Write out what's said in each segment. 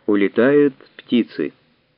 Улетают птицы.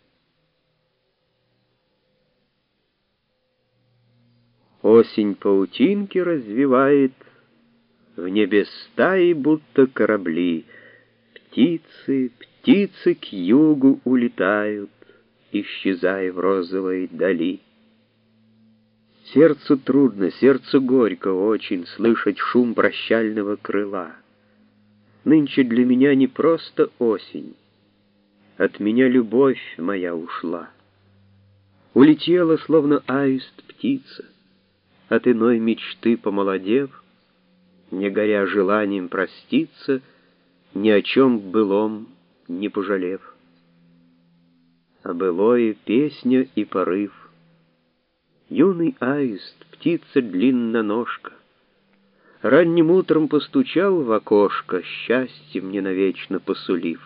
Осень паутинки развивает, в небе стаи, будто корабли. Птицы, птицы к югу улетают, исчезая в розовой дали. Сердцу трудно, сердцу горько очень слышать шум прощального крыла. Нынче для меня не просто осень, от меня любовь моя ушла. Улетела, словно аист, птица, от иной мечты помолодев, не горя желанием проститься, ни о чем былом не пожалев. А былое песня и порыв. Юный аист, птица длинноножка, ранним утром постучал в окошко, счастье мне навечно посулив.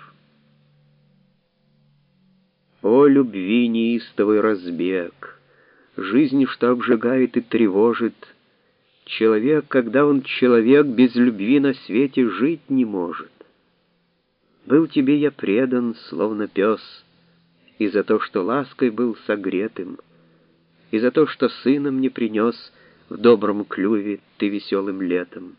О, любви неистовый разбег, жизнь, что обжигает и тревожит. Человек, когда он человек, без любви на свете жить не может. Был тебе я предан, словно пес, и за то, что лаской был согретым, и за то, что сына мне принес в добром клюве ты веселым летом.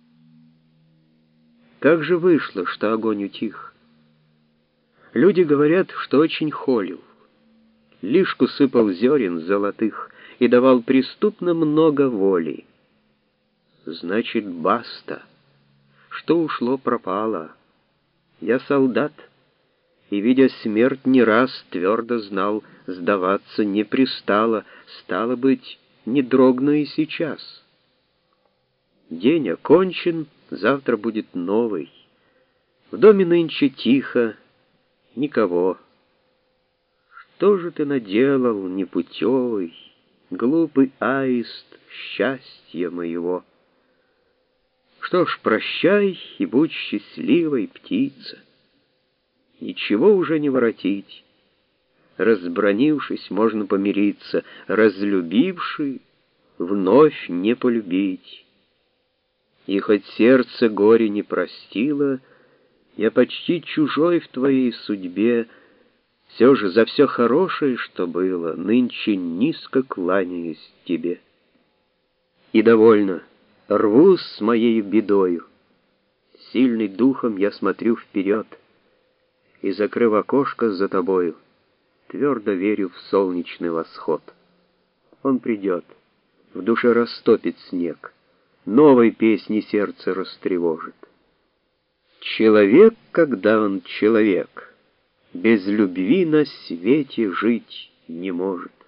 Как же вышло, что огонь утих? Люди говорят, что очень холил, лишку сыпал зерен золотых и давал преступно много воли. Значит, баста, что ушло, пропало. Я солдат, и, видя смерть, не раз твердо знал, сдаваться не пристало, стало быть, не дрогну и сейчас. День окончен, завтра будет новый. В доме нынче тихо, никого. Что же ты наделал, непутевый, глупый аист счастья моего? Что ж, прощай и будь счастливой, птица. Ничего уже не воротить. Разбранившись, можно помириться, разлюбивши, вновь не полюбить. И хоть сердце горе не простило, я почти чужой в твоей судьбе, все же за все хорошее, что было, нынче низко кланяюсь тебе. И довольно, рвусь с моей бедою. Сильный духом я смотрю вперед, и, закрыв окошко за тобою, твердо верю в солнечный восход. Он придет, в душе растопит снег, новой песни сердце растревожит. Человек, когда он человек, без любви на свете жить не может.